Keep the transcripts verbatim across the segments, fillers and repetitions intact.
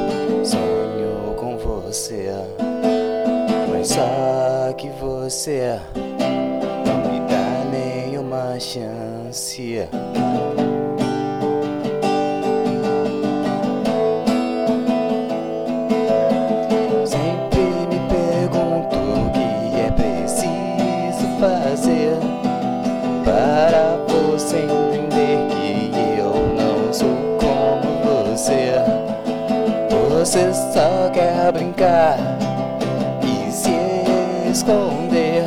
Sonho com você, mas só que você não me dá nenhuma chance. Sempre me pergunto o que é preciso fazer para você entender que eu não sou como você. Você só quer brincar e se esconder,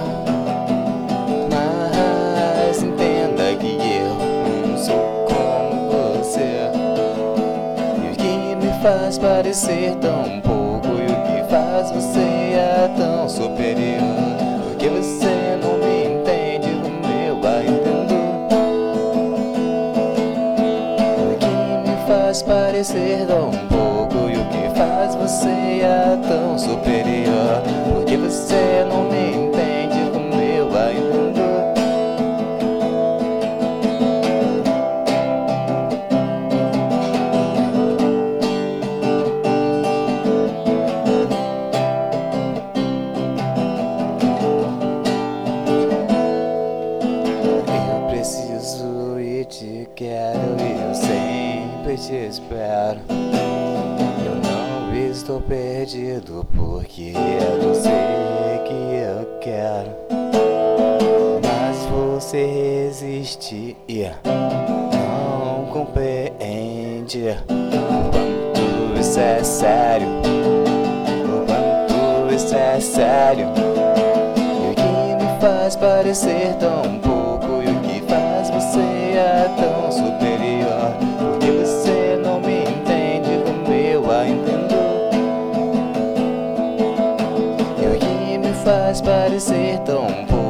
mas entenda que eu não sou como você. E o que me faz parecer tão pouco e o que faz você é tão superior? Porque você não me entende como eu a entendo. O que me faz parecer tão pouco e o que faz você é tão superior? Porque você não me entende como eu a entendo. Eu preciso e te quero e eu sempre te espero. Eu não estou perdido porque é você que eu quero. Mas você resiste e não compreende o quanto isso é sério, o quanto isso é sério. E o que me faz parecer tão pouco e o que faz você é tão superior? Porque você não me entende como eu a entendo. E o que me faz parecer tão pouco